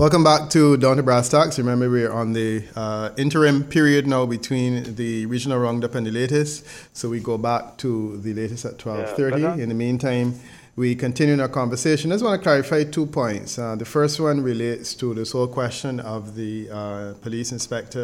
Welcome back to Down to Brass Tacks. Remember, we're on the interim period now between the regional roundup and the latest. So we go back to the latest at 12:30. In the meantime, we continue our conversation. I just want to clarify 2 points. The first one relates to this whole question of the police,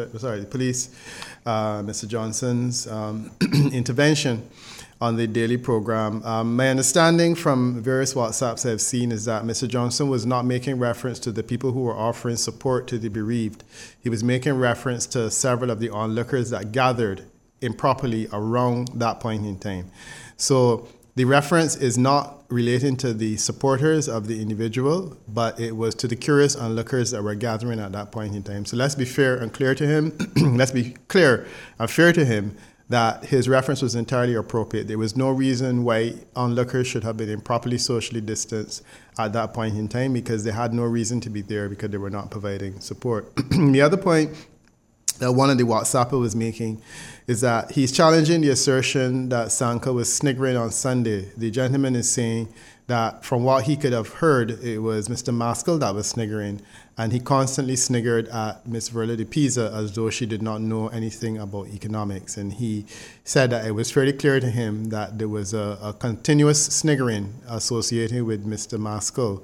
Mr. Johnson's intervention on the daily program. My understanding from various WhatsApps I've seen is that Mr. Johnson was not making reference to the people who were offering support to the bereaved. He was making reference to several of the onlookers that gathered improperly around that point in time. So the reference is not relating to the supporters of the individual, but it was to the curious onlookers that were gathering at that point in time. So let's be fair and clear to him. Let's be clear and fair to him that his reference was entirely appropriate. There was no reason why onlookers should have been improperly socially distanced at that point in time, because they had no reason to be there because they were not providing support. The other point that one of the WhatsApper was making is that he's challenging the assertion that Sanka was sniggering on Sunday. The gentleman is saying that from what he could have heard, it was Mr. Maskell that was sniggering, and he constantly sniggered at Ms. Verla de Pisa as though she did not know anything about economics. And he said that it was fairly clear to him that there was a continuous sniggering associated with Mr. Maskell,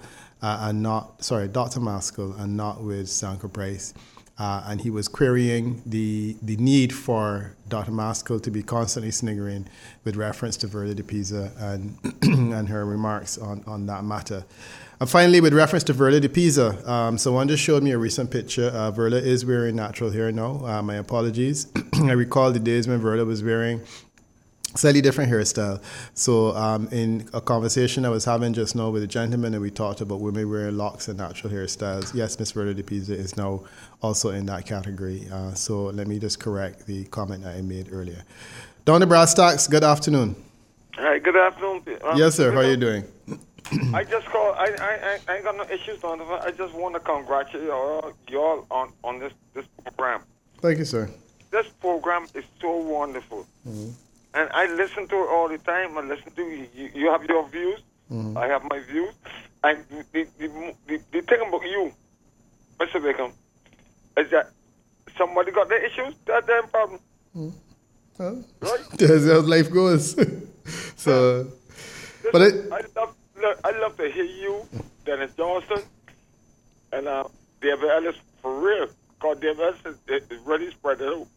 Dr. Maskell, and not with Sanka Price. And he was querying the need for Dr. Maskell to be constantly sniggering with reference to Verla de Pisa and and her remarks on that matter. And finally, with reference to Verla de Pisa, someone just showed me a recent picture. Verla is wearing natural hair now. My apologies. I recall the days when Verla was wearing slightly different hairstyle. So in a conversation I was having just now with a gentleman, and we talked about women wearing locks and natural hairstyles. Yes, Ms. Verla de Pisa is now also in that category. So let me just correct the comment that I made earlier. Down to Brass Tacks, good afternoon. Hi, good afternoon. Yes, sir. How are you doing? I just called. I ain't got no issues on it. I just want to congratulate y'all on this program. Thank you, sir. This program is so wonderful. Mm-hmm. And I listen to it all the time. I listen to you. You have your views. Mm-hmm. I have my views. And the thing about you, Mr. Bacon, is that somebody got their issues. That's their problem. Mm-hmm. Well, right? That's how life goes. So, yeah. But I love to hear you, Dennis Johnson, and David Ellis for real. Because David Ellis is really spread it out.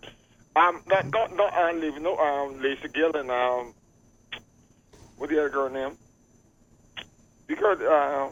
Not leaving Lisa Gill and what's the other girl name? The girl,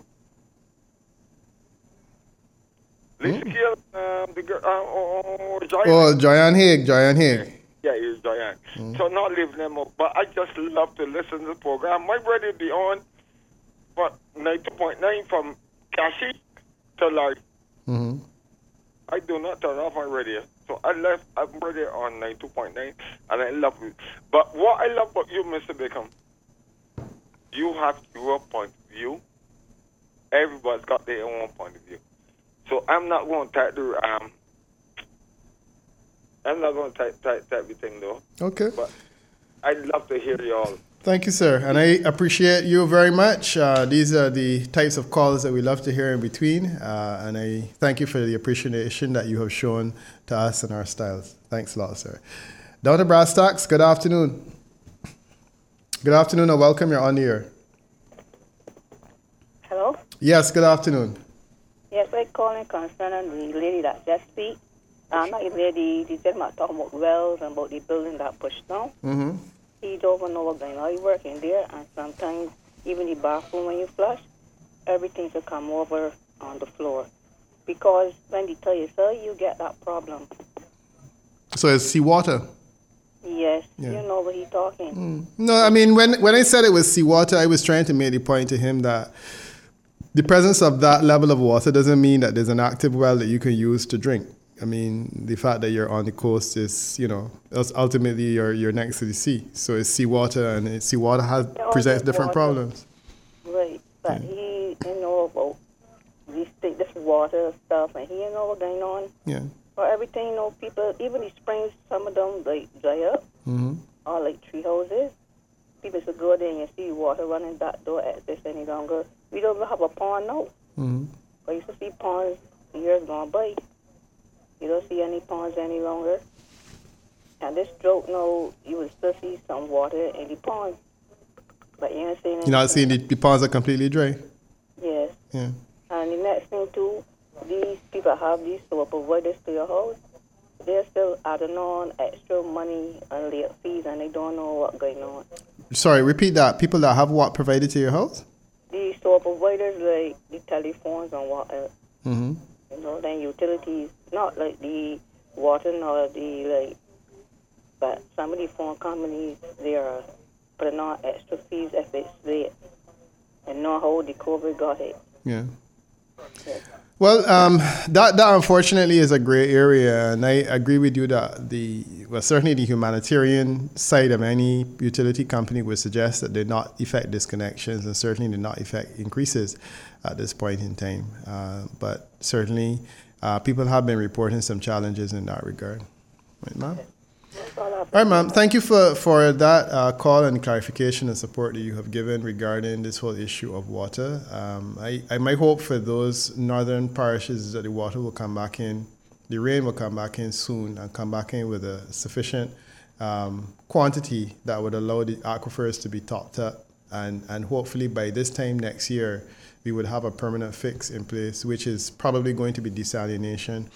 Lisa Gill, the girl, Joyanne Haig. Yeah, it's Joyanne. Mm-hmm. So not leaving them up, but I just love to listen to the program. My radio be on, but 92.9 from Cassie to live. Mm-hmm. I do not turn off my radio. So I'm radio on 92.9, and I love it. But what I love about you, Mr. Bacon, you have your point of view. Everybody's got their own point of view. So I'm not going to type everything though. Okay. But I'd love to hear y'all. Thank you, sir. And I appreciate you very much. These are the types of calls that we love to hear in between. And I thank you for the appreciation that you have shown to us and our styles. Thanks a lot, sir. Down to Brass Tacks, good afternoon. Good afternoon and welcome. You're on the air. Hello? Yes, good afternoon. Yes, I'm calling concerning the lady that just speak. Not the lady, the gentleman talking about wells and about the building that pushed down. Mm-hmm. He don't even know what's going on. He working there, and sometimes even the bathroom when you flush, everything should come over on the floor. Because when they tell you so, you get that problem. So it's seawater? Yes, yeah. You know what he's talking. No, I mean, when I said it was seawater, I was trying to make the point to him that the presence of that level of water doesn't mean that there's an active well that you can use to drink. I mean, the fact that you're on the coast is, ultimately you're next to the sea. So it's seawater, and seawater presents different problems. Right, but he didn't know about this water stuff, and he didn't know what's going on. Yeah. Or everything, people, even the springs, some of them, they dry up, or like tree houses. People should go there and you see water running that door at this any longer. We don't even have a pond now. Mm-hmm. I used to see ponds years gone by. You don't see any ponds any longer. And this drought now, you will still see some water in the ponds. But you ain't seeing anything. You're not seeing the ponds are completely dry? Yes. Yeah. And the next thing too, these people have these solar providers to your house. They're still adding on extra money and late fees, and they don't know what's going on. Sorry, repeat that. People that have what provided to your house? These solar providers, like the telephones and water, Mm-hmm. you know, then utilities, not like the water nor the, like, but some of the phone companies, they are putting on extra fees if it's late. And know how the COVID got it. Yeah. Yes. Well, that unfortunately is a gray area, and I agree with you that certainly the humanitarian side of any utility company would suggest that they not effect disconnections, and certainly they not effect increases at this point in time. But certainly, people have been reporting some challenges in that regard. Right, ma'am? All right, ma'am. Thank you for that call and clarification and support that you have given regarding this whole issue of water. I might hope for those northern parishes that the water will come back in, the rain will come back in soon and come back in with a sufficient quantity that would allow the aquifers to be topped up. And hopefully by this time next year, we would have a permanent fix in place, which is probably going to be desalination.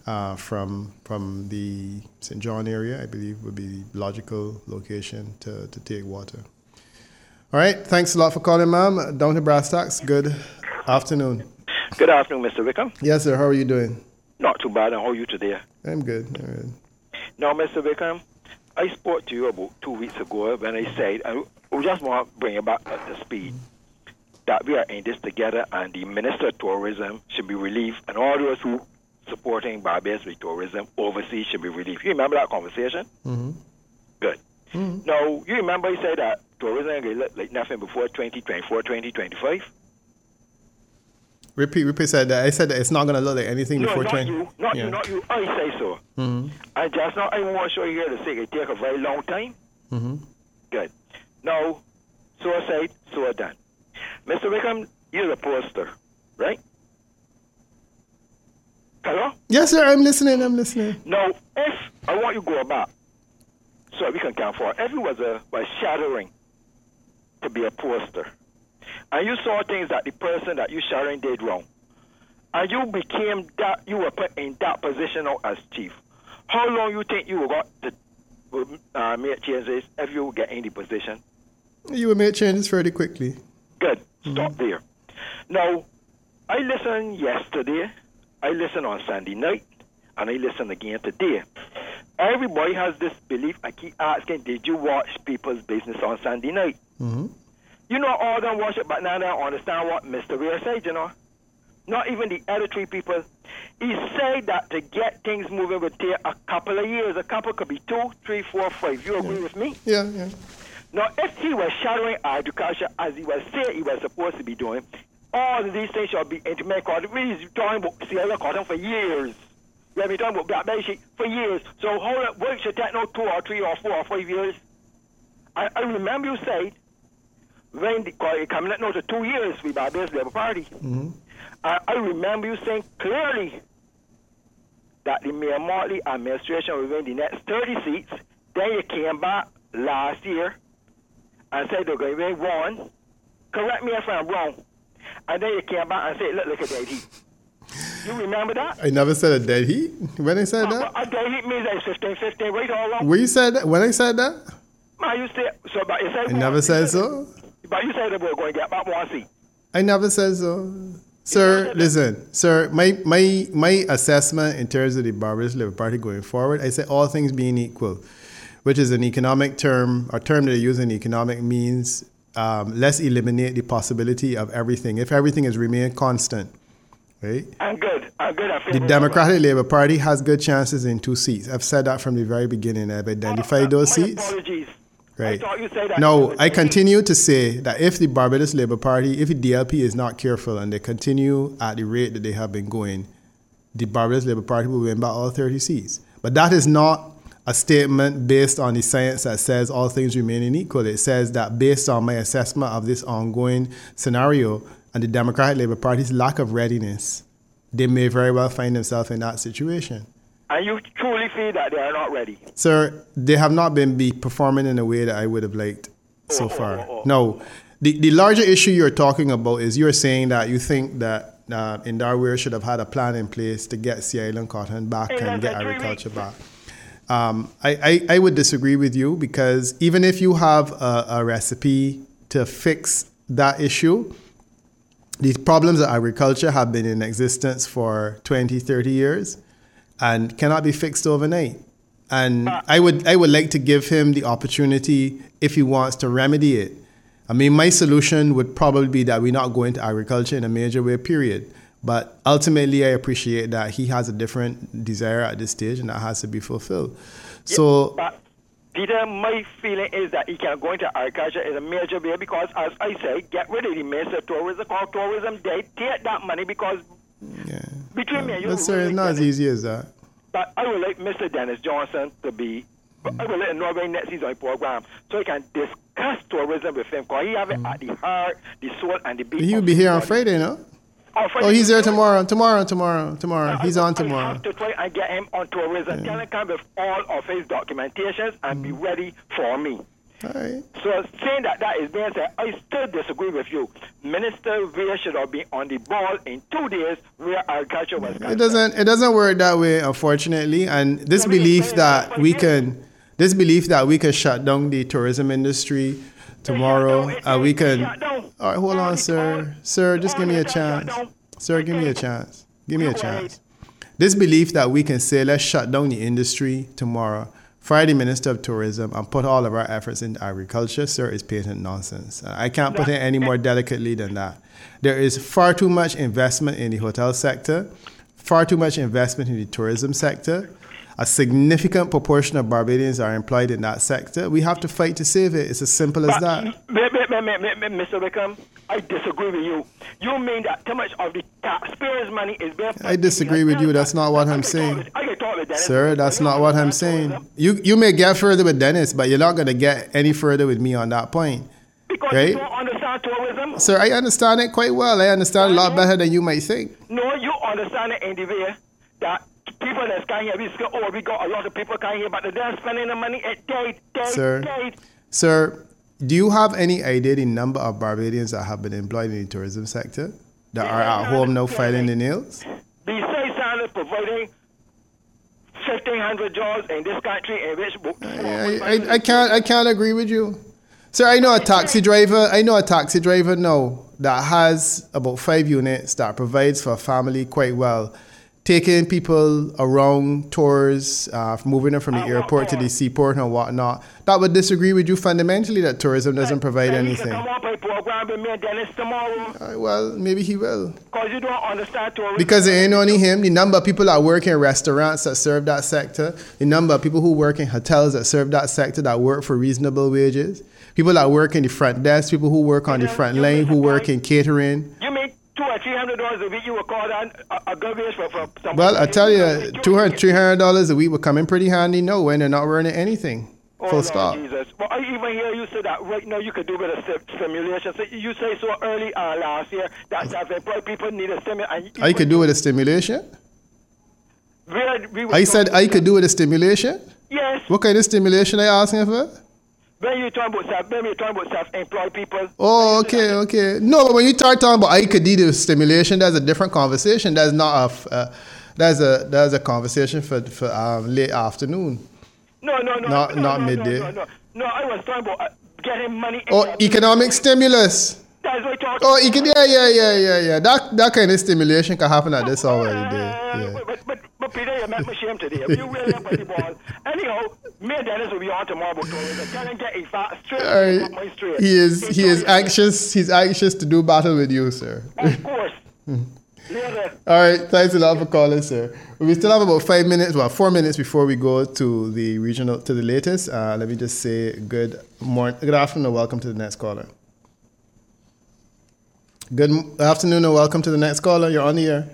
From the St. John area, I believe would be the logical location to take water. All right, thanks a lot for calling, ma'am. Down to brass tacks, good afternoon. Good afternoon, Mr. Wickham. Yes, sir, how are you doing? Not too bad, and how are you today? I'm good. All right. Now, Mr. Wickham, I spoke to you about 2 weeks ago when I said, and we just want to bring you back at the speed, that we are in this together and the Minister of Tourism should be relieved, and all those who supporting Barbados with tourism overseas should be relieved. You remember that conversation? Mm-hmm. Good. Mm-hmm. Now, you remember you said that tourism will look like nothing before 2024, 2025? Repeat said that. I said that it's not going to look like anything before 20. Not you. I say so. Mm-hmm. I just not, I want to show you here to say it take a very long time. Mm-hmm. Good. Now, so I said, so I done. Mr. Wickham, you're a poster, right? Hello? Yes, sir, I'm listening. Now, if I want you to go back, so we can count for, if you was shattering to be a poster, and you saw things that the person that you shattering did wrong, and you became that, you were put in that position now as chief, how long you think you got to make changes if you get in the position? You will make changes fairly quickly. Good. Stop there. Now, I listened yesterday, I listened on Sunday night, and I listened again today. Everybody has this belief. I keep asking, did you watch People's Business on Sunday night? Mm-hmm. You know, all them watch it, but now they don't understand what Mr. Weir said, you know. Not even the editorial people. He said that to get things moving would take a couple of years. A couple could be 2, 3, 4, 5. You agree with me? Yeah. Now, if he was shadowing agriculture as he was saying he was supposed to be doing, all of these things should be intimate cotton. We've been talking about Sierra cotton for years. We have been talking about blackberry sheep for years. So how work should take now 2 or 3 or 4 or 5 years? I remember you said when it coming out now to 2 years with Barbados Labour Party. Mm-hmm. I remember you saying clearly that the Mayor Motley administration will win the next 30 seats. Then you came back last year and said they're going to win 1. Correct me if I'm wrong. And then you came back and said, look at that heat. You remember that? I never said a dead heat. When I said that? A dead heat means that it's 15, right all along. When you said that? When I said that? Man, you said, so, but you said I never said so. But you said that we're going to get back 1 seat. I never said so. Sir, listen. Sir, my assessment in terms of the Barbados Labour Party going forward, I say all things being equal, which is an economic term, a term that they use in economic means let's eliminate the possibility of everything. If everything is remain constant, right? I'm good. The Democratic Labour Party has good chances in 2 seats. I've said that from the very beginning. I've identified those seats. Apologies. Right. I thought you said that. No, I continue to say that if the Barbados Labour Party, if the DLP is not careful and they continue at the rate that they have been going, the Barbados Labour Party will win by all 30 seats. But that is not a statement based on the science that says all things remaining equal. It says that based on my assessment of this ongoing scenario and the Democratic Labour Party's lack of readiness they may very well find themselves in that situation. And you truly feel that they are not ready? Sir, they have not been performing in a way that I would have liked so far. No. The larger issue you're talking about is you're saying that you think that Indarware should have had a plan in place to get Sea Island cotton back and get agriculture back. I would disagree with you, because even if you have a recipe to fix that issue, these problems of agriculture have been in existence for 20, 30 years and cannot be fixed overnight. And I would like to give him the opportunity if he wants to remedy it. I mean, my solution would probably be that we not go into agriculture in a major way, period. But ultimately, I appreciate that he has a different desire at this stage, and that has to be fulfilled. So, but Peter, my feeling is that he can go into agriculture in a major way because, as I say, get rid of the Minister of Tourism, call tourism, they take that money because between me and you... But sir, it's not as easy as that. But I would like Mr. Dennis Johnson to be... I would like Norway next season program so he can discuss tourism with him, because he have it at the heart, the soul, and the beat. He will be here on Friday, no? Oh, he's there tomorrow. Tomorrow. He's on tomorrow. I have to try and get him on tourism. Tell him come with all of his documentations and be ready for me. All right. So saying that is being said, I still disagree with you. Minister Weir should have been on the ball in 2 days where agriculture was concerned. It doesn't work that way, unfortunately. And this belief that we can shut down the tourism industry tomorrow, we can. All right, hold on, sir. Sir, just give me a chance. Sir, give me a chance. Give me a chance. This belief that we can say, let's shut down the industry tomorrow, fire the Minister of Tourism, and put all of our efforts into agriculture, sir, is patent nonsense. I can't put it any more delicately than that. There is far too much investment in the hotel sector, far too much investment in the tourism sector. A significant proportion of Barbadians are employed in that sector. We have to fight to save it. It's as simple as that. Mr. Wickham, I disagree with you. You mean that too much of the taxpayers' money is being... I disagree with you. That's not what I'm saying. Sir, that's not what I'm saying. You may get further with Dennis, but you're not going to get any further with me on that point. Because right? You don't understand tourism. Sir, I understand it quite well. I understand a lot better than you might think. No, you understand it in the way that people that's coming here, we say, oh, we got a lot of people coming here, but they're spending the money at day. Sir, do you have any idea the number of Barbadians that have been employed in the tourism sector that are at home now filing the nails? The say sound is providing 1,500 jobs in this country in which... I can't agree with you. Sir, I know a taxi driver now that has about 5 units that provides for a family quite well, taking people around tours, moving them from the airport to the seaport and whatnot. That would disagree with you fundamentally that tourism doesn't provide anything. Come up with a program with me and Dennis tomorrow. Well, maybe he will. Because you don't understand tourism. Because it ain't only him. The number of people that work in restaurants that serve that sector, the number of people who work in hotels that serve that sector that work for reasonable wages, people that work in the front desk, people who work on the front line, who work in catering. You mean $200 or $300 a week you would call that a good wage for some... Well, I tell you, $200, $300 a week would come in pretty handy now when they're not earning anything. Full stop. Jesus. Well, I even hear you say that right now you could do with a stimulation. So you say so early last year that employed people need a stimulation. I could do with a stimulation? I said I could do with a stimulation? Yes. What kind of stimulation are you asking for? When you're talking about self-employed people. Oh, okay. No, but when you start talking about I could do stimulation, that's a different conversation. That's not that's a conversation for late afternoon. No, not midday. No, I was talking about getting money. Economic stimulus. That's what you're talking about. Yeah. That kind of stimulation can happen at this hour of the day. Yeah. But Peter, you make me shame today. You really play the ball. Anyhow, me and Dennis will be on tomorrow about tourism. Tell him get straight. He is anxious. He's anxious to do battle with you, sir. Of course. All right, thanks a lot for calling, sir. We still have about 4 minutes before we go to the latest. Let me just say good afternoon and welcome to the next caller. Good afternoon and welcome to the next caller. You're on the air.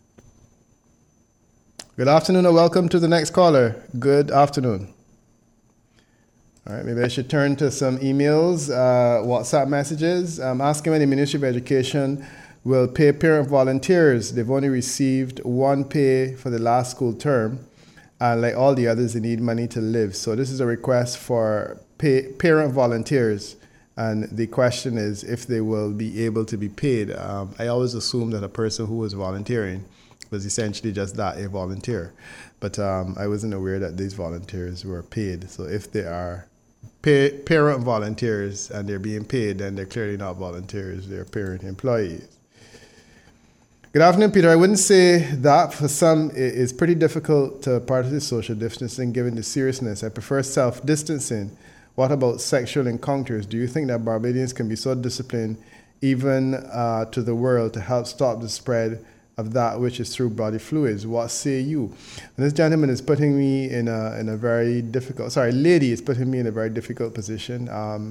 Good afternoon and welcome to the next caller. Good afternoon. All right, maybe I should turn to some emails, WhatsApp messages. I'm asking when the Ministry of Education will pay parent volunteers. They've only received one pay for the last school term. And like all the others, they need money to live. So this is a request for parent volunteers. And the question is if they will be able to be paid. I always assumed that a person who was volunteering was essentially just that, a volunteer. But I wasn't aware that these volunteers were paid. So if they are parent volunteers and they're being paid, then they're clearly not volunteers, they're parent employees. Good afternoon, Peter. I wouldn't say that. For some, it's pretty difficult to practice social distancing given the seriousness. I prefer self-distancing. What about sexual encounters? Do you think that Barbadians can be so disciplined even to the world to help stop the spread of that which is through body fluids? What say you? And this gentleman is putting me in a very difficult, lady is putting me in a very difficult position.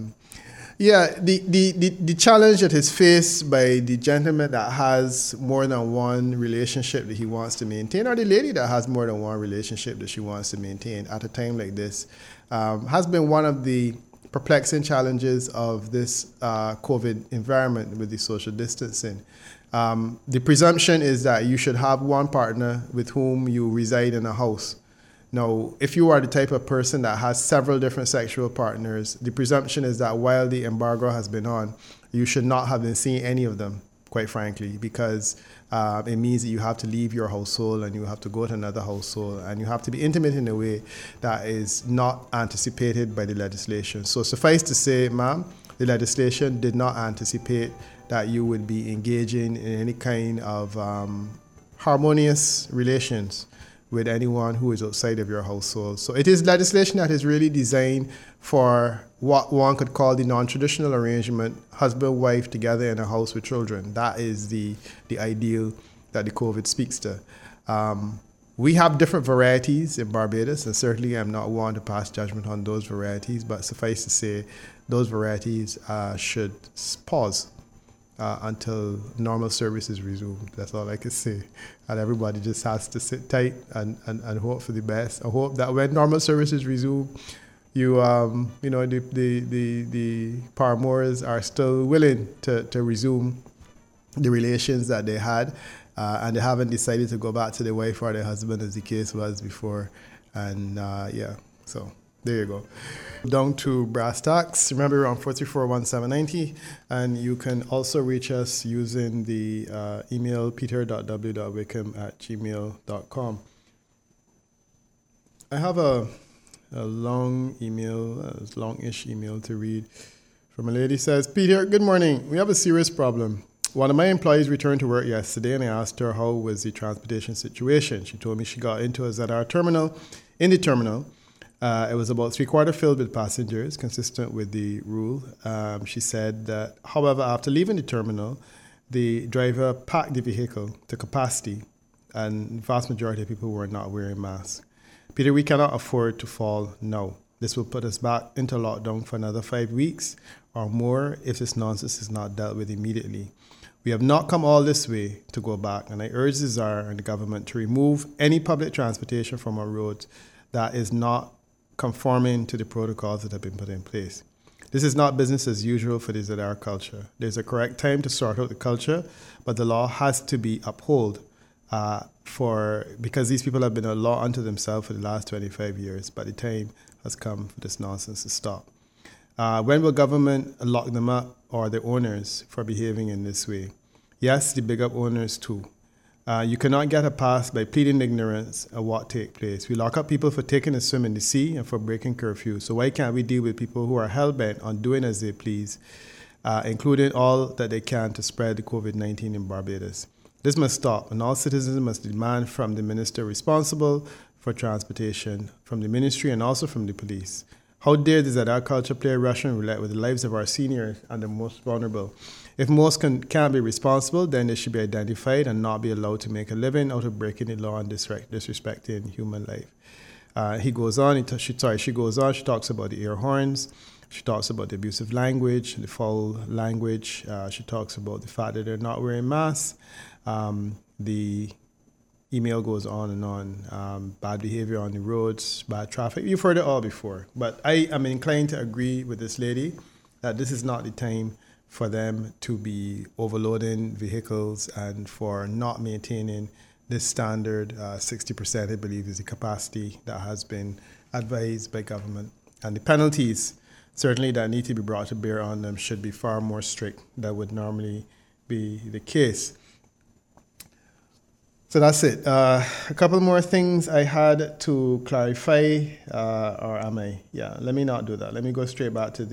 The challenge that is faced by the gentleman that has more than one relationship that he wants to maintain, or the lady that has more than one relationship that she wants to maintain at a time like this, has been one of the perplexing challenges of this COVID environment with the social distancing. The presumption is that you should have one partner with whom you reside in a house. Now, if you are the type of person that has several different sexual partners, the presumption is that while the embargo has been on, you should not have been seeing any of them, quite frankly, because it means that you have to leave your household and you have to go to another household and you have to be intimate in a way that is not anticipated by the legislation. So suffice to say, ma'am, the legislation did not anticipate that you would be engaging in any kind of harmonious relations with anyone who is outside of your household. So it is legislation that is really designed for what one could call the non-traditional arrangement, husband, wife together in a house with children. That is the ideal that the COVID speaks to. We have different varieties in Barbados, and certainly I'm not one to pass judgment on those varieties, but suffice to say, those varieties should pause until normal services resume. That's all I can say. And everybody just has to sit tight and hope for the best. I hope that when normal services resume, the paramours are still willing to resume the relations that they had, and they haven't decided to go back to their wife or their husband as the case was before. And so there you go. Down to brass tacks. Remember, we're on 434-1790, and you can also reach us using the email peter.w.wickham@gmail.com. I have a long email, a longish email to read from a lady. Says, Peter, good morning. We have a serious problem. One of my employees returned to work yesterday, and I asked her how was the transportation situation. She told me she got into a ZR terminal. In the terminal, it was about 3/4 filled with passengers, consistent with the rule. She said that, however, after leaving the terminal, the driver packed the vehicle to capacity, and the vast majority of people were not wearing masks. Peter, we cannot afford to fall now. This will put us back into lockdown for another 5 weeks or more if this nonsense is not dealt with immediately. We have not come all this way to go back, and I urge the Tsar and the government to remove any public transportation from our roads that is not conforming to the protocols that have been put in place. This is not business as usual for the ZR culture. There's a correct time to sort out the culture, but the law has to be upheld because these people have been a law unto themselves for the last 25 years, but the time has come for this nonsense to stop. When will government lock them up or the owners for behaving in this way? Yes, the big up owners too. You cannot get a pass by pleading ignorance of what takes place. We lock up people for taking a swim in the sea and for breaking curfew. So why can't we deal with people who are hell-bent on doing as they please, including all that they can to spread the COVID-19 in Barbados? This must stop, and all citizens must demand from the minister responsible for transportation, from the ministry and also from the police. How dare the ZR culture play Russian roulette with the lives of our seniors and the most vulnerable? If most can't be responsible, then they should be identified and not be allowed to make a living out of breaking the law and disrespecting human life. She goes on, she talks about the air horns, she talks about the abusive language, the foul language, she talks about the fact that they're not wearing masks. The email goes on and on, bad behavior on the roads, bad traffic. You've heard it all before, but I am inclined to agree with this lady that this is not the time for them to be overloading vehicles and for not maintaining this standard 60%, I believe, is the capacity that has been advised by government. And the penalties, certainly, that need to be brought to bear on them should be far more strict than would normally be the case. So that's it. A couple more things I had to clarify, or am I? Yeah, let me not do that. Let me go straight back to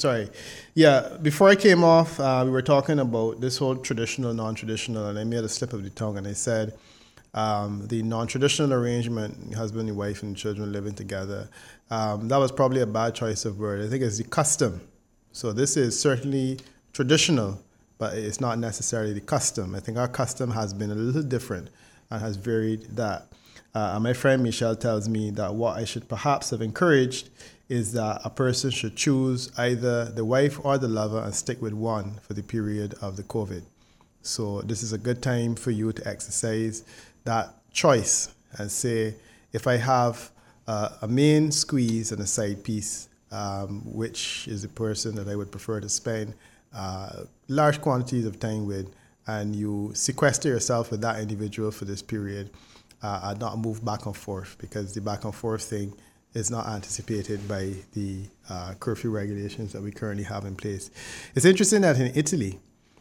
before I came off, we were talking about this whole traditional, non-traditional, and I made a slip of the tongue, and I said the non-traditional arrangement, husband and wife and children living together, that was probably a bad choice of word. I think it's the custom. So this is certainly traditional, but it's not necessarily the custom. I think our custom has been a little different and has varied that. My friend Michelle tells me that what I should perhaps have encouraged is that a person should choose either the wife or the lover and stick with one for the period of the COVID. So this is a good time for you to exercise that choice and say, if I have a main squeeze and a side piece, which is the person that I would prefer to spend large quantities of time with, and you sequester yourself with that individual for this period, and not move back and forth, because the back and forth thing is not anticipated by the curfew regulations that we currently have in place. It's interesting that in Italy,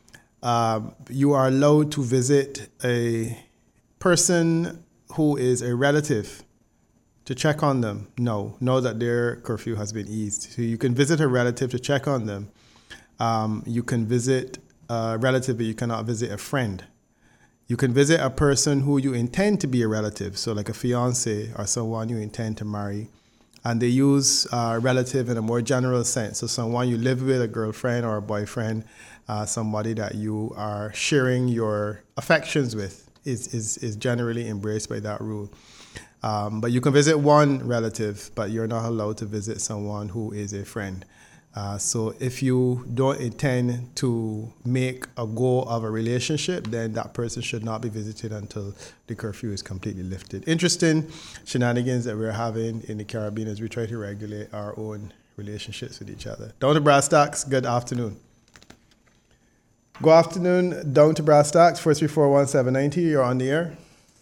you are allowed to visit a person who is a relative to check on them now that their curfew has been eased. So you can visit a relative to check on them. You can visit a relative, but you cannot visit a friend. You can visit a person who you intend to be a relative, so like a fiance or someone you intend to marry. And they use relative in a more general sense. So someone you live with, a girlfriend or a boyfriend, somebody that you are sharing your affections with is generally embraced by that rule. But you can visit one relative, but you're not allowed to visit someone who is a friend. So if you don't intend to make a go of a relationship, then that person should not be visited until the curfew is completely lifted. Interesting shenanigans that we're having in the Caribbean as we try to regulate our own relationships with each other. Down to Brass Tacks, good afternoon. Good afternoon, Down to Brass Tacks, 434-1790, you're on the air.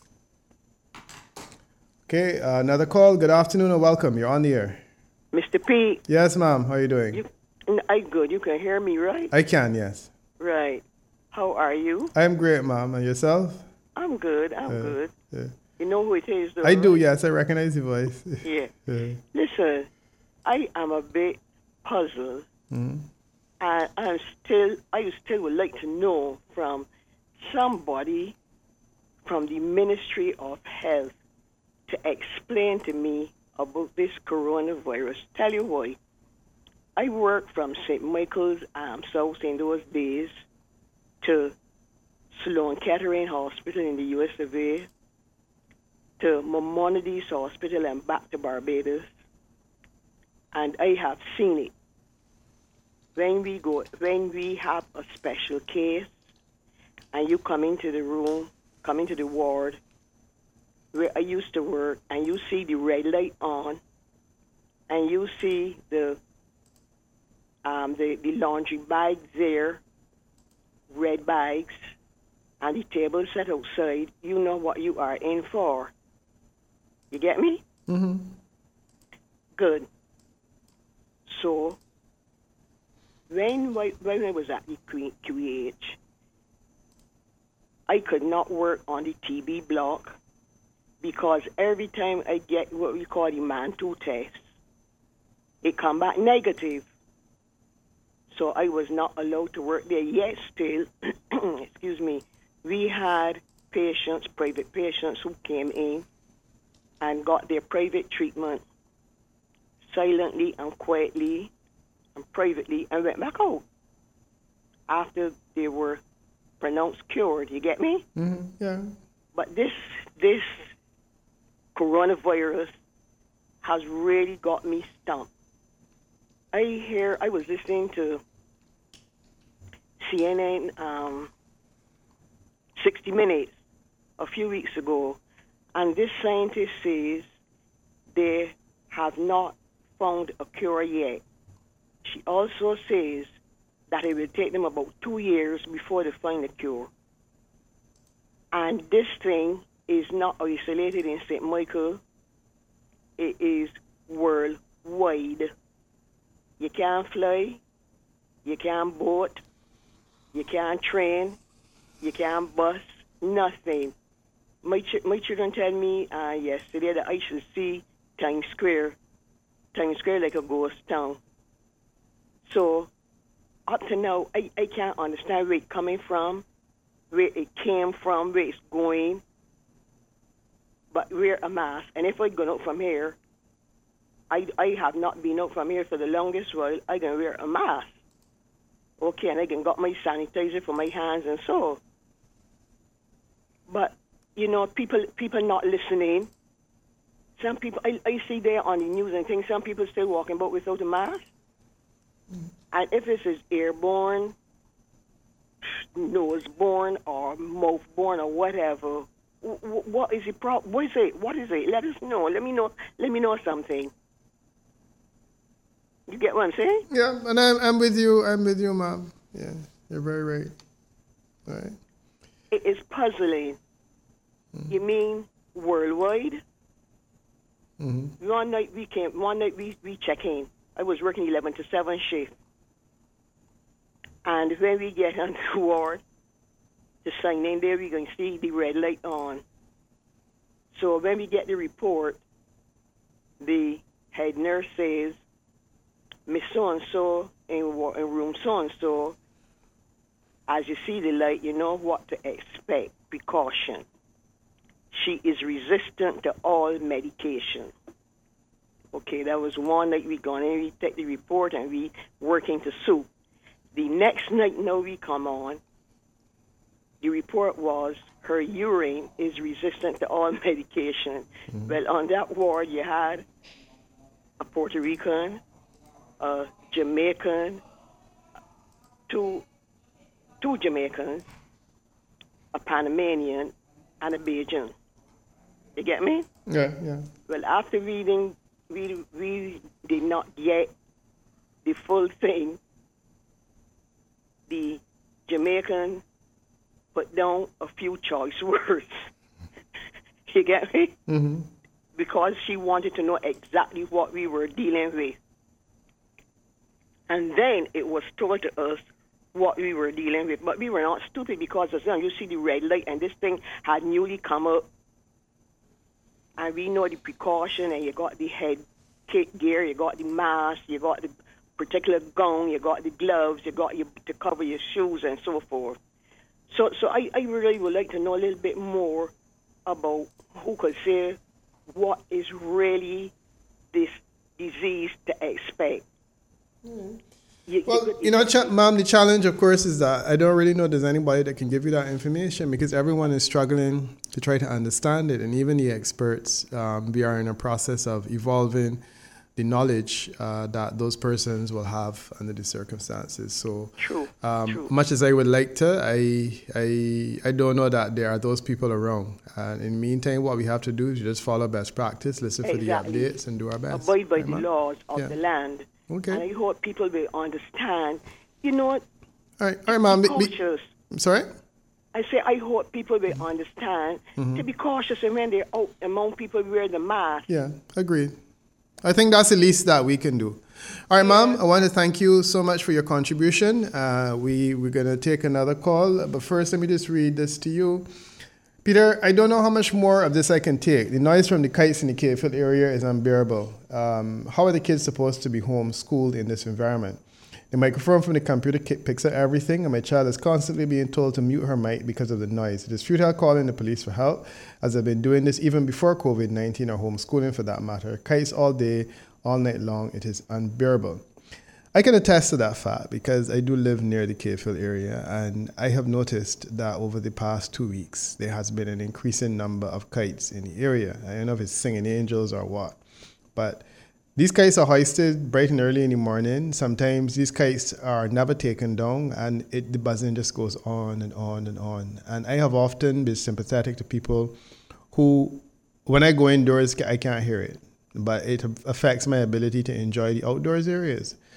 Okay, another call, good afternoon and welcome, you're on the air. Mr. P. Yes, ma'am. How are you doing? I'm good. You can hear me, right? I can, yes. Right. How are you? I'm great, ma'am. And yourself? I'm good. I'm good. Yeah. You know who it is, though? I do, yes. I recognize your voice. Yeah. Listen, I am a bit puzzled. Mm-hmm. And I still would like to know from somebody from the Ministry of Health to explain to me about this coronavirus. Tell you why. I worked from St. Michael's, South in those days, to Sloan Kettering Hospital in the US of A, to Maimonides Hospital and back to Barbados. And I have seen it. When we have a special case, and you come into the room, come into the ward, where I used to work, and you see the red light on, and you see the laundry bags there, red bags, and the table set outside, you know what you are in for. You get me? Mm-hmm. Good. So, when I was at the QEH, I could not work on the TB block, because every time I get what we call the MAN2 test, it come back negative. So I was not allowed to work there. Yet still, excuse me, we had patients, private patients, who came in and got their private treatment silently and quietly and privately and went back out after they were pronounced cured. You get me? Mm-hmm. Yeah. But this coronavirus has really got me stumped. I was listening to CNN 60 Minutes a few weeks ago, and this scientist says they have not found a cure yet. She also says that it will take them about 2 years before they find a cure. And this thing is not isolated in St. Michael. It is worldwide. You can't fly, you can't boat, you can't train, you can't bus, nothing. My children tell me yesterday that I should see Times Square like a ghost town. So up to now, I can't understand where it's coming from, where it came from, where it's going. But wear a mask. And if I go out from here, I have not been out from here for the longest while. I can wear a mask. Okay, and I can got my sanitizer for my hands and so. But, you know, people not listening. Some people, I see there on the news and things, some people still walking about without a mask. And if this is airborne, nose-borne, or mouth-borne, or whatever, what is the problem? What is it? Let us know. Let me know something. You get what I'm saying? Yeah, and I'm with you. I'm with you, Mom. Yeah, you're very right. All right. It is puzzling. You mean worldwide? Mm-hmm. One night we check in. I was working 11 to 7 shift. And when we get on the ward to sign in there, we're going to see the red light on. So when we get the report, the head nurse says, Miss So-and-so in room so-and-so, as you see the light, you know what to expect. Precaution. She is resistant to all medication. Okay, that was one night we gone in, we take the report and we working to soup. The next night, now we come on, the report was her urine is resistant to all medication. Mm-hmm. Well, on that ward, you had a Puerto Rican, a Jamaican, two Jamaicans, a Panamanian, and a Bajan. You get me? Yeah, yeah. Well, after reading, we did not get the full thing. The Jamaican put down a few choice words. You get me? Mm-hmm. Because she wanted to know exactly what we were dealing with. And then it was told to us what we were dealing with. But we were not stupid because as long as you see the red light and this thing had newly come up, and we know the precaution, and you got the head kit gear, you got the mask, you got the particular gown, you got the gloves, you got to cover your shoes and so forth. So I really would like to know a little bit more about who could say what is really this disease to expect. Mm. Ma'am, the challenge, of course, is that I don't really know there's anybody that can give you that information because everyone is struggling to try to understand it. And even the experts, we are in a process of evolving the knowledge that those persons will have under the circumstances. So True. Much as I would like to, I don't know that there are those people around. And in the meantime, what we have to do is just follow best practice, listen for the updates, and do our best. Abide by the laws of the land. Okay. And I hope people will understand. You know what? All right, Ma'am. Be cautious. I'm sorry? I say I hope people will understand to be cautious, and when they're out among people, wear the mask. Yeah, agreed. I think that's the least that we can do. All right, Ma'am, I want to thank you so much for your contribution. We're going to take another call, but first let me just read this to you. Peter, I don't know how much more of this I can take. The noise from the kites in the Capefield area is unbearable. How are the kids supposed to be homeschooled in this environment? The microphone from the computer picks up everything, and my child is constantly being told to mute her mic because of the noise. It is futile calling the police for help, as I've been doing this even before COVID-19 or homeschooling for that matter. Kites all day, all night long. It is unbearable. I can attest to that fact because I do live near the Capefield area, and I have noticed that over the past 2 weeks, there has been an increasing number of kites in the area. I don't know if it's singing angels or what, but these kites are hoisted bright and early in the morning. Sometimes these kites are never taken down, and the buzzing just goes on and on and on. And I have often been sympathetic to people who, when I go indoors, I can't hear it, but it affects my ability to enjoy the outdoors areas.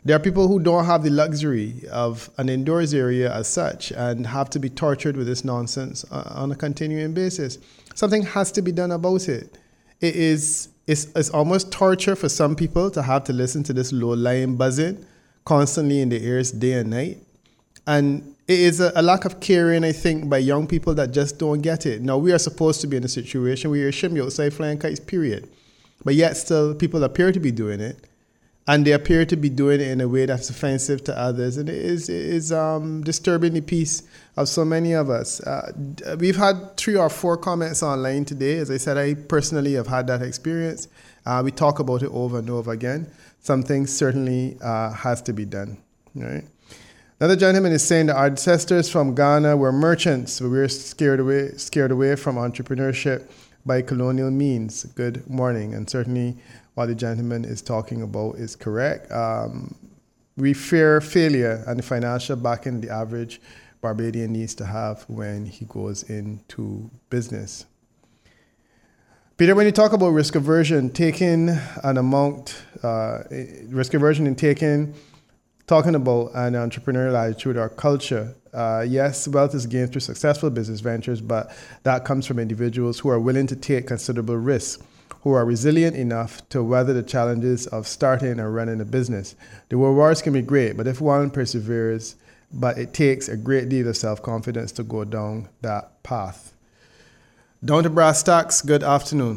There are people who don't have the luxury of an indoors area as such and have to be tortured with this nonsense on a continuing basis. Something has to be done about it. It's almost torture for some people to have to listen to this low-lying buzzing constantly in the ears day and night. And it is a lack of caring, I think, by young people that just don't get it. Now, we are supposed to be in a situation where you're shimmy outside flying kites, period. But yet still, people appear to be doing it. And they appear to be doing it in a way that's offensive to others. And it is disturbing the peace of so many of us. We've had 3 or 4 comments online today. As I said, I personally have had that experience. We talk about it over and over again. Something certainly has to be done. Right? Another gentleman is saying that our ancestors from Ghana were merchants. We were scared away from entrepreneurship by colonial means. Good morning. And certainly what the gentleman is talking about is correct. We fear failure and the financial backing the average Barbadian needs to have when he goes into business. Peter, when you talk about risk aversion, taking an amount, risk aversion in talking about an entrepreneurial attitude or culture, yes, wealth is gained through successful business ventures, but that comes from individuals who are willing to take considerable risks, who are resilient enough to weather the challenges of starting and running a business. The rewards can be great, but if one perseveres, but it takes a great deal of self-confidence to go down that path. Down to brass tacks, good afternoon.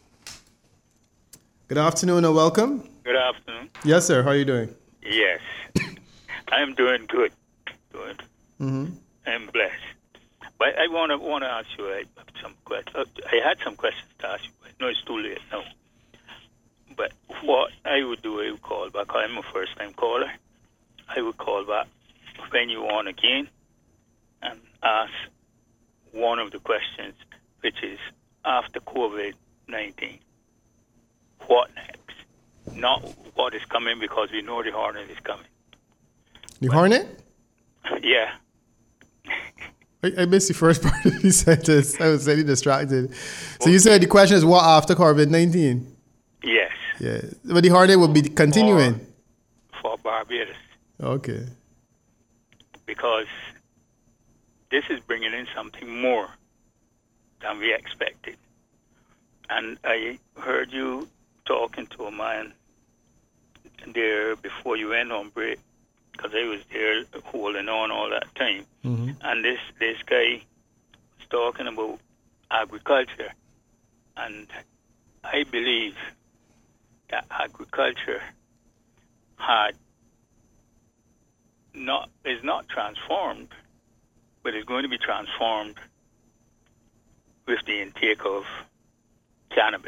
Good afternoon and welcome. Good afternoon. Yes, sir. How are you doing? Yes. I'm doing good. Good. Mm-hmm. I'm blessed. But I want to ask you some questions. I had some questions to ask you, but no, it's too late now. But what I would do, I would call back. I'm a first-time caller. I would call back when you want again and ask one of the questions, which is after COVID-19, what next? Not what is coming, because we know the Hornet is coming. The Hornet? Yeah. I missed the first part of the sentence. I was slightly distracted. So you said the question is what after COVID-19? Yes. Yeah. But the Hornet will be continuing. For Barbados. Okay. Because this is bringing in something more than we expected. And I heard you talking to a man there before you went on break, because I was there holding on all that time. Mm-hmm. And this guy was talking about agriculture. And I believe that agriculture is not transformed, but is going to be transformed with the intake of cannabis.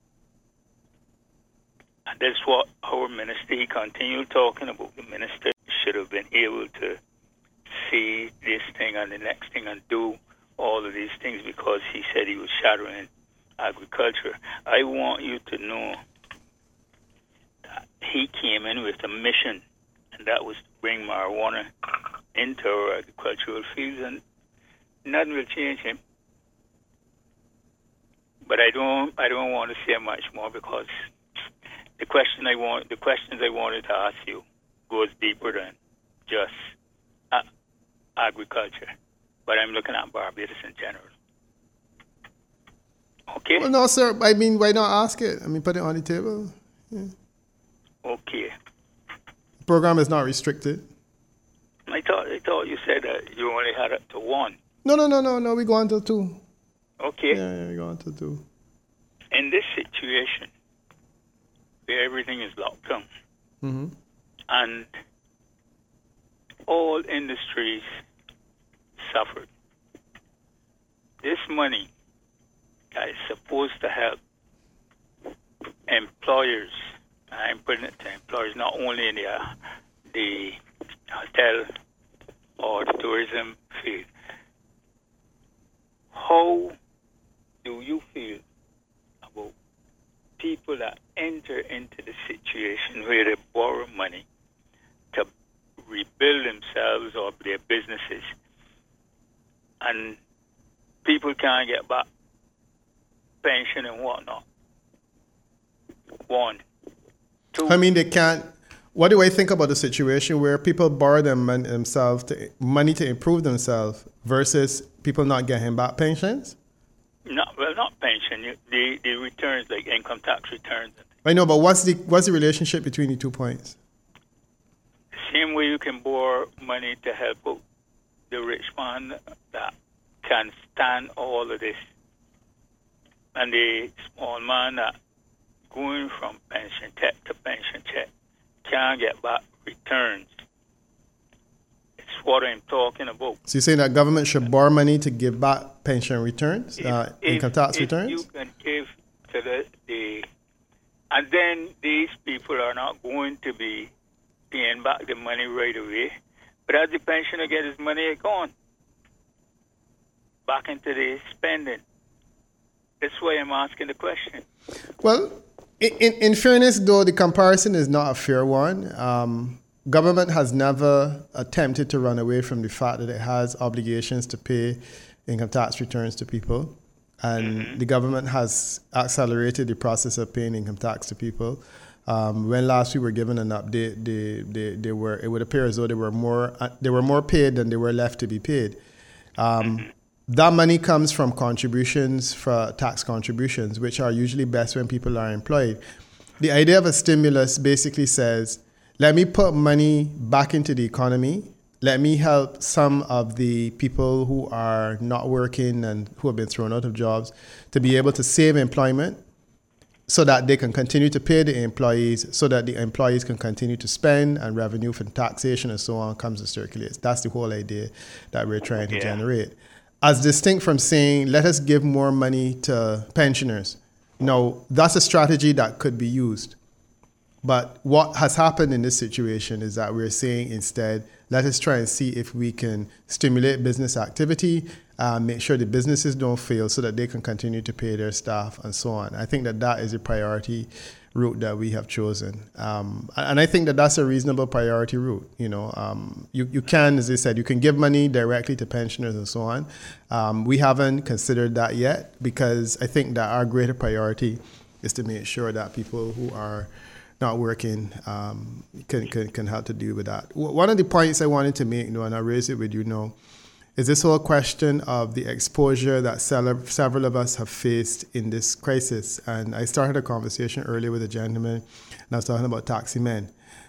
And that's what our minister, he continued talking about. The minister should have been able to see this thing and the next thing and do all of these things, because he said he was shadowing agriculture. I want you to know that he came in with a mission, and that was to bring marijuana into our agricultural fields, and nothing will change him. But I don't want to say much more, because the questions I wanted to ask you goes deeper than just agriculture. But I'm looking at Barbados in general. Okay? Well, no, sir. I mean, why not ask it? I mean, put it on the table. Yeah. Okay. The program is not restricted. I thought you said that you only had up to one. No. We go on till 2. Okay. Yeah, we go on till 2. In this situation, where everything is locked down, Mm-hmm. and all industries suffered, this money that is supposed to help employers, I'm putting it to employers, not only in the hotel or the tourism field. How do you feel about people that enter into the situation where they borrow money to rebuild themselves or their businesses, and people can't get back pension and whatnot? 1, 2. I mean, they can't What do I think about the situation where people borrow money to improve themselves versus people not getting back pensions? No, well, not pension. The returns, like income tax returns. I know, but what's the relationship between the 2 points? Same way you can borrow money to help out the rich man that can stand all of this, and the small man that going from pension check to pension check can't get back returns. It's what I'm talking about. So you're saying that government should borrow money to give back pension returns, income tax returns? You can give to the and then these people are not going to be paying back the money right away. But as the pensioner gets his money, it's gone back into the spending. That's why I'm asking the question. Well, in fairness, though, the comparison is not a fair one. Government has never attempted to run away from the fact that it has obligations to pay income tax returns to people. And the government has accelerated the process of paying income tax to people. When last we were given an update, it would appear as though they were more paid than they were left to be paid. That money comes from contributions, for tax contributions, which are usually best when people are employed. The idea of a stimulus basically says, let me put money back into the economy. Let me help some of the people who are not working and who have been thrown out of jobs to be able to save employment so that they can continue to pay the employees, so that the employees can continue to spend, and revenue from taxation and so on comes to circulate. That's the whole idea that we're trying to generate. As distinct from saying, let us give more money to pensioners. No, that's a strategy that could be used. But what has happened in this situation is that we're saying instead, let us try and see if we can stimulate business activity, make sure the businesses don't fail so that they can continue to pay their staff and so on. I think that is a priority route that we have chosen. And I think that that's a reasonable priority route. You can, as I said, you can give money directly to pensioners and so on. We haven't considered that yet because I think that our greater priority is to make sure that people who are not working can help to deal with that. One of the points I wanted to make, and I raise it with you now, is this whole question of the exposure that several of us have faced in this crisis. And I started a conversation earlier with a gentleman, and I was talking about taxi men.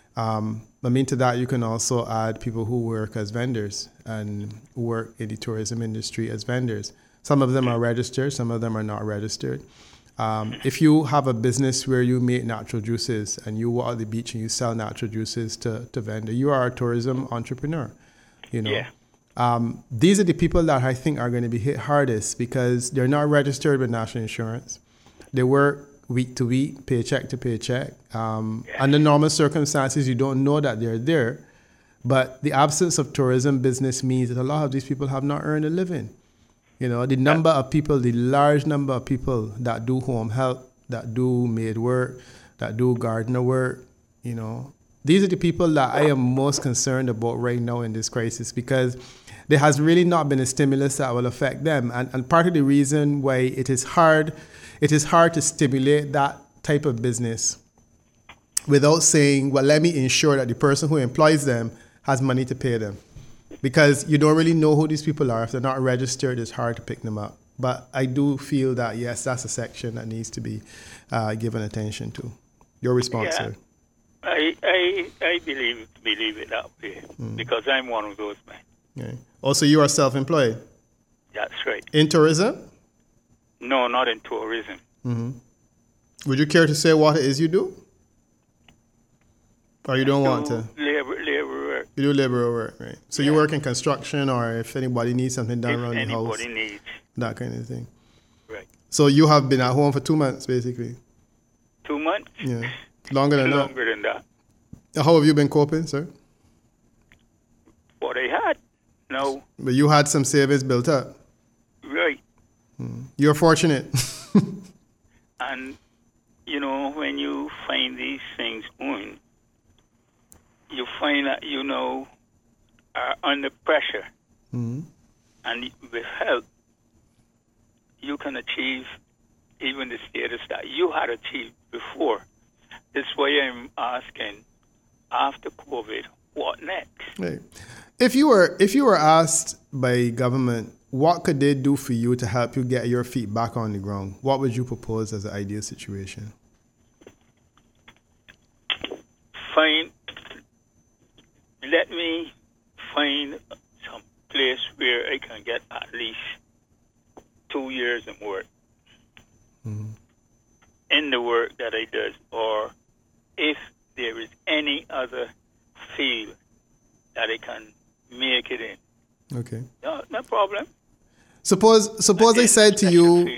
To that, you can also add people who work as vendors and who work in the tourism industry as vendors. Some of them are registered, some of them are not registered. If you have a business where you make natural juices and you walk on the beach and you sell natural juices to vendor, you are a tourism entrepreneur. Yeah. These are the people that I think are going to be hit hardest because they're not registered with national insurance. They work week to week, paycheck to paycheck. Under normal circumstances, you don't know that they're there. But the absence of tourism business means that a lot of these people have not earned a living. The large number of people that do home help, that do maid work, that do gardener work, these are the people that I am most concerned about right now in this crisis because there has really not been a stimulus that will affect them. And part of the reason why it is hard to stimulate that type of business without saying, well, let me ensure that the person who employs them has money to pay them. Because you don't really know who these people are. If they're not registered, it's hard to pick them up. But I do feel that, yes, that's a section that needs to be given attention to. Your response, sir? I believe it that way because I'm one of those men. Okay. Also, you are self-employed? That's right. In tourism? No, not in tourism. Mm-hmm. Would you care to say what it is you do? Or you don't want to? Labor work. You do labor work, right? So you work in construction, or if anybody needs something done around the house? If anybody needs. That kind of thing. Right. So you have been at home for 2 months, basically? 2 months? Yeah. Longer than that? Longer than that. How have you been coping, sir? What I had. No. But you had some savings built up? Right. You're fortunate. And, when you find these things going, you find that, are under pressure. Mm-hmm. And with help, you can achieve even the status that you had achieved before. That's why I'm asking, after COVID, what next? Right. If you were asked by government, what could they do for you to help you get your feet back on the ground? What would you propose as an ideal situation? Let me find some place where I can get at least 2 years in work. Mm-hmm. In the work that I do, or if there is any other field that I can make it in. Okay. No problem. Suppose I said to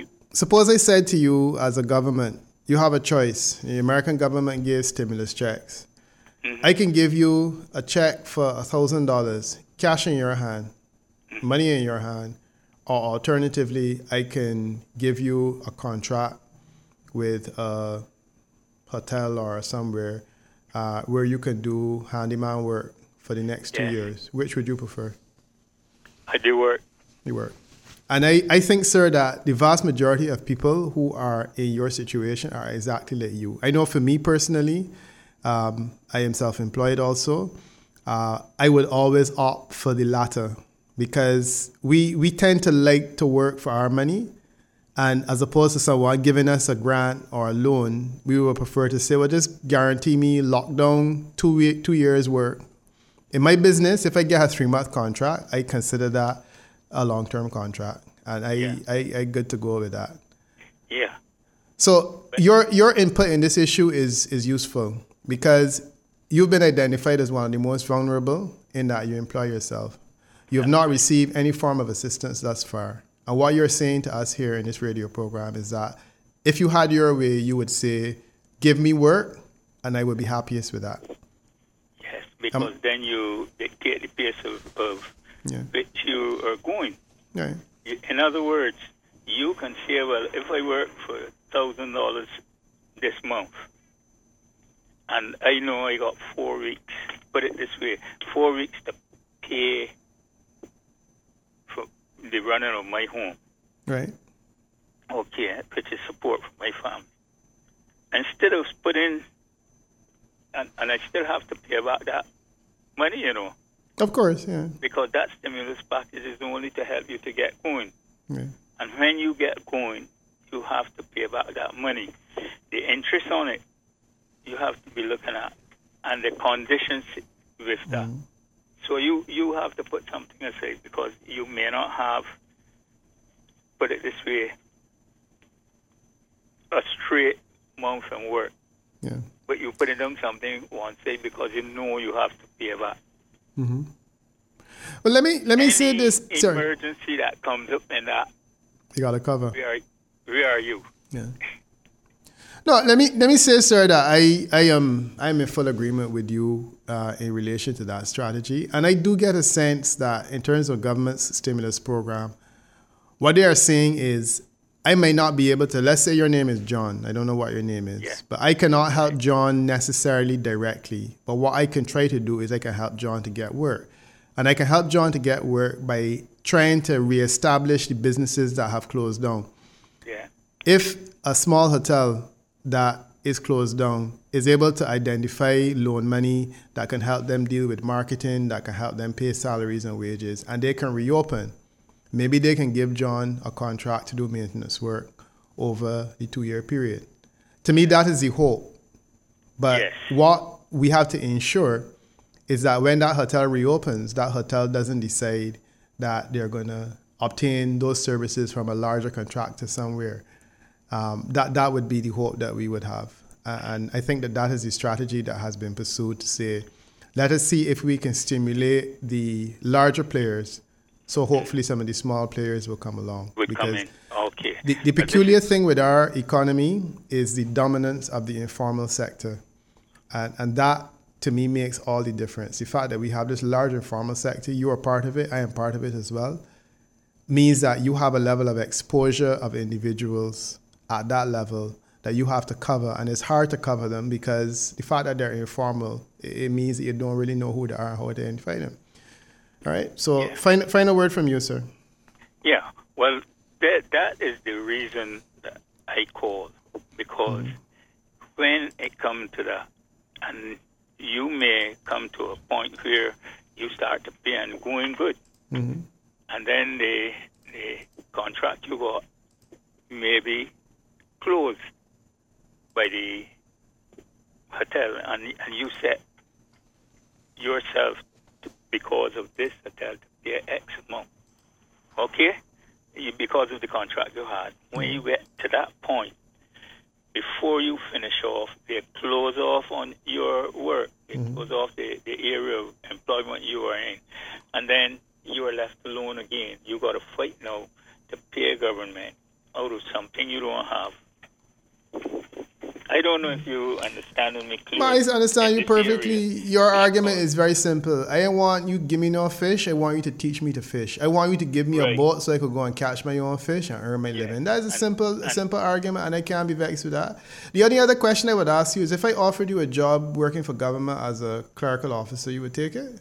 you as a government, you have a choice. The American government gives stimulus checks. Mm-hmm. I can give you a check for $1,000, cash in your hand, money in your hand, or alternatively, I can give you a contract with a hotel or somewhere where you can do handyman work for the next 2 years. Which would you prefer? I do work. You work. And I think, sir, that the vast majority of people who are in your situation are exactly like you. I know for me personally, I am self-employed also. I would always opt for the latter because we tend to like to work for our money. And as opposed to someone giving us a grant or a loan, we would prefer to say, well, just guarantee me lockdown 2 years work. In my business, if I get a 3-month contract, I consider that a long-term contract. And I good to go with that. Yeah. So your input in this issue is useful because you've been identified as one of the most vulnerable in that you employ yourself. You have not received any form of assistance thus far. And what you're saying to us here in this radio program is that if you had your way, you would say, give me work, and I would be happiest with that. Yes, because then you dictate the pace of which you are going. Yeah. In other words, you can say, well, if I work for $1,000 this month, and I know I got 4 weeks, put it this way, 4 weeks to pay for the running of my home. Right. Okay, which is support for my family. Instead of putting, and I still have to pay back that money, Of course, yeah. Because that stimulus package is only to help you to get going. Yeah. And when you get going, you have to pay back that money. The interest on it, you have to be looking at, and the conditions with that. Mm-hmm. So you have to put something aside because you may not have, put it this way, a straight month and work. Yeah. But you put it on something one side because you know you have to pay back. Mm-hmm. Well, let me say this. Sorry. Emergency that comes up in that. You got to cover. Where are you? Yeah. No, let me say, sir, that I'm in full agreement with you in relation to that strategy, and I do get a sense that in terms of government's stimulus program, what they are saying is, I may not be able to. Let's say your name is John. I don't know what your name is, but I cannot help John necessarily directly. But what I can try to do is I can help John to get work, and I can help John to get work by trying to reestablish the businesses that have closed down. Yeah. If a small hotel that is closed down is able to identify loan money that can help them deal with marketing, that can help them pay salaries and wages, and they can reopen, maybe they can give John a contract to do maintenance work over the 2-year period. To me, that is the hope. But what we have to ensure is that when that hotel reopens, that hotel doesn't decide that they're going to obtain those services from a larger contractor somewhere. That would be the hope that we would have. And I think that is the strategy that has been pursued to say, let us see if we can stimulate the larger players. So hopefully some of the small players will come along. Okay. The peculiar thing with our economy is the dominance of the informal sector. And that, to me, makes all the difference. The fact that we have this large informal sector, you are part of it, I am part of it as well, means that you have a level of exposure of individuals at that level that you have to cover. And it's hard to cover them because the fact that they're informal, it means that you don't really know who they are and how to identify them. All right? So final word from you, sir. Yeah. Well, that is the reason that I called, because when it comes to that, and you may come to a point where you start to pay and going good. Mm-hmm. And then the contract you got may be closed by the hotel, and you set yourself because of this hotel to pay X amount. Okay? Because of the contract you had. When you get to that point, before you finish off, they close off on your work. They close off the area of employment you are in. And then you are left alone again. You got to fight now to pay government out of something you don't have. I don't know if you understand me clearly. I understand you perfectly. Your argument is very simple. I don't want you to give me no fish. I want you to teach me to fish. I want you to give me a boat so I could go and catch my own fish and earn my living. That's a simple argument, and I can't be vexed with that. The only other question I would ask you is if I offered you a job working for government as a clerical officer, you would take it?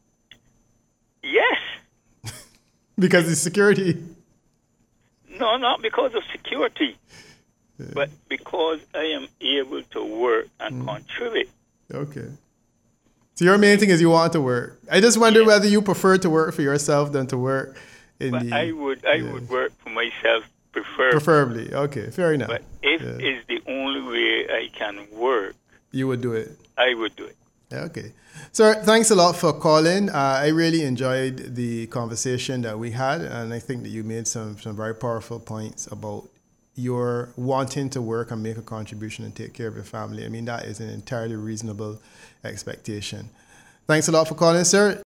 Yes. Because it's security. No, not because of security. But because I am able to work and contribute. Okay. So your main thing is you want to work. I just wonder whether you prefer to work for yourself than to work in but the... I would work for myself preferably. Okay, fair enough. But if it's the only way I can work... You would do it? I would do it. Okay. Sir, thanks a lot for calling. I really enjoyed the conversation that we had, and I think that you made some very powerful points about your wanting to work and make a contribution and take care of your family. I mean, that is an entirely reasonable expectation. Thanks a lot for calling, sir.